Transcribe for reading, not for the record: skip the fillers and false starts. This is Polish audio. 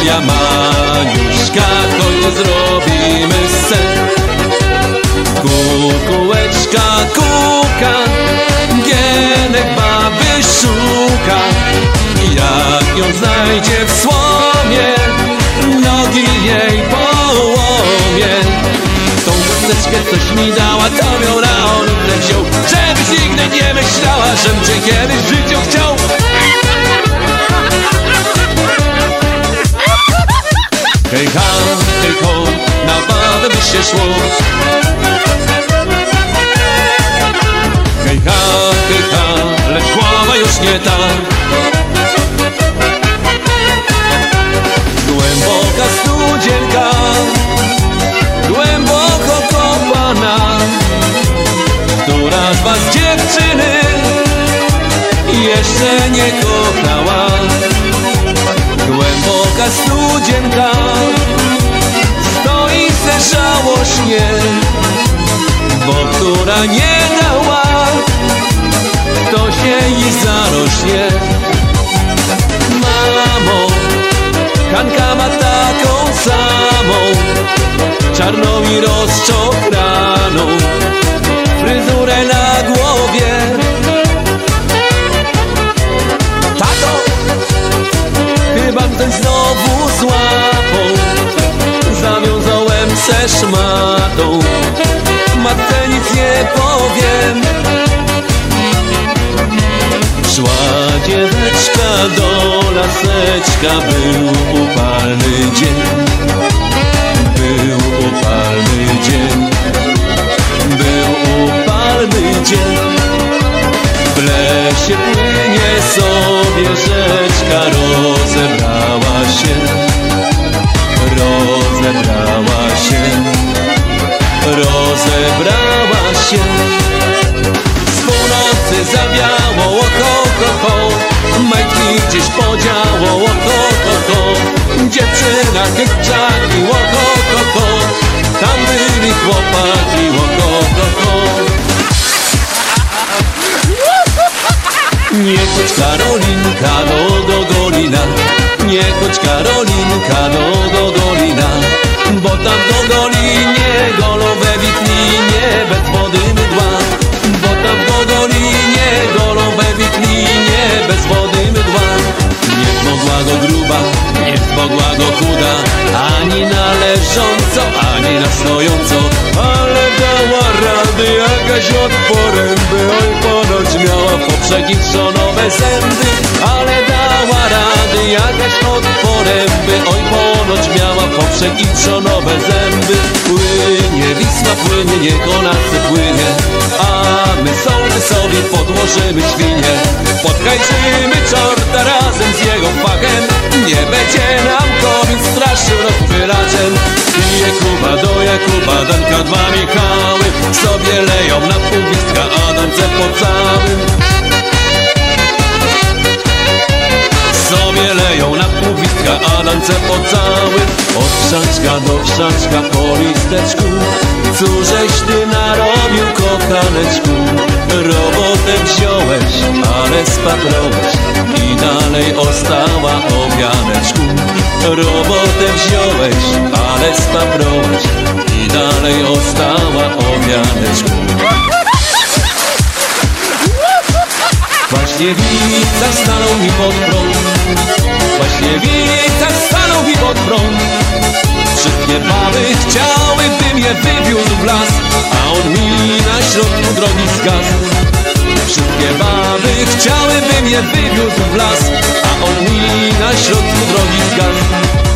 moja Maniuszka, chodź zrobimy sen. Kukułeczka kuka, Gienek baby szuka. Jak ją znajdzie w słomie, nogi jej połomie. Tą chusteczkę coś mi dała, to ją na ordę wziął, żebyś nigdy nie myślała, żem cię kiedyś w życiu chciał. Hej ha, hej ho, na babę by się szło. Hej ha, lecz głowa już nie ta. Głęboka studzienka, głęboko kopana. Która z was dziewczyny jeszcze nie kochała? Głęboka studzienka stoi se żałośnie, bo która nie dała, to się jej zarośnie. Mamo, Hanka ma taką samą, czarną i rozczokraną fryzurę na głowie. Tato, chyba ktoś znowu złapał, zawiązałem se szmatą. Matce nic nie powiem. Szła dzieweczka do laseczka, był upalny dzień. Był upalny dzień. Był upalny dzień. W lesie płynie sobie rzeczka, rozebrała się. Rozebrała się. Rozebrała się. Z północy zawiało, ho, ho, ho. Majtki gdzieś podziało, ho, ho, ho. Dziewczyna chytrzaki, ho, ho, ho. Tam byli chłopaki, ho, ho, ho. Nie chodź Karolinka do Golina, nie chodź Karolinka do Golina, bo tam do Golinie golowe witlinie bez wody mydła. Bo tam do Golinie golowe witlinie bez wody mydła. Nie zmogła go gruba, nie zmogła go chuda, ani na leżąco, ani na stojąco, ale dała rady jakaś odporem, by oj ponoć miała poprzeki trzonowe zęby. Ale dała rady jakaś odporem, by oj ponoć miała poprzeki trzonowe zęby. Płynie Wisła, płynie, niech ona se płynie, a my sołtysowi podłożymy świnie. Podhajczymy czorta razem z jego fachem, nie będzie nam komin straszył rozpylaczem. I Jakuba do Jakuba, Danka dwa Michały, sobie leją na półwiska, a Dance po całym. Sobie leją na półwiska, a Dance po całym. Od krzaczka do krzaczka po listeczku, cóżeś ty narobił, kochaneczku? Robotę wziąłeś, ale spaprałeś i dalej ostała o wianeczku. Robotę wziąłeś, ale spaprałeś i dalej ostała o wianeczku. Właśnie Właśniewicach stanął mi pod prąd, Właśniewicach stanął mi pod prąd. Wszystkie baby chciały, bym je wywiózł w las, a on mi na środku drogi zgasł. Wszystkie baby chciały, bym je wywiózł w las, a on mi na środku drogi zgasł.